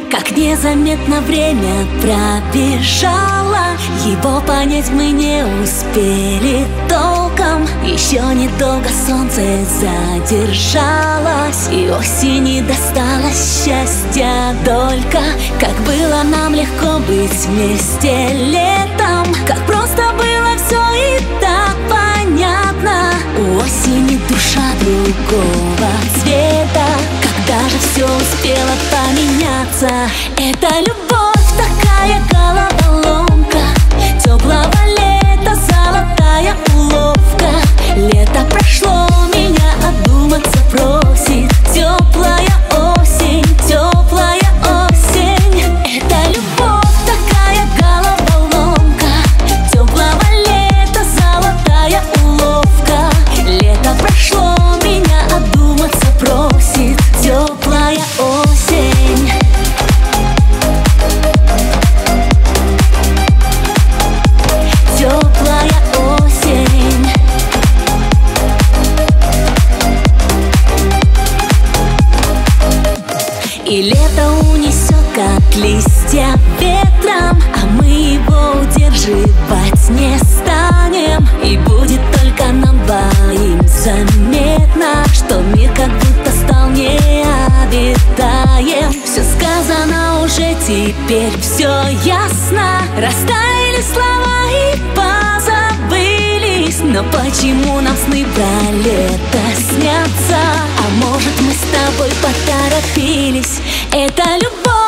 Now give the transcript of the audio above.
Как незаметно время пробежало, его понять мы не успели толком. Еще недолго солнце задержалось, и осени досталось счастья долька. Как было нам легко быть вместе летом, как просто было все и так понятно. У осени душа другого цвета, когда же все успело поменяться. Это любовь, такая головоломка, теплого лета золотая уловка. Лето прошло, меня одуматься просит. Теплая осень, теплая осень. Это любовь, такая головоломка, теплого лета золотая уловка. Лето прошло, меня одуматься просит. Теплая осень. Теплая осень. И лето унесет, как листья ветром, а мы его удерживать не станем. И будет только нам двоим заметно, что мир как будто стал необитаем. Все сказано уже, теперь все ясно. Растаяли слова и позабылись, но почему нам сны про лето снятся? А может, мы с тобой поторопились? Это любовь.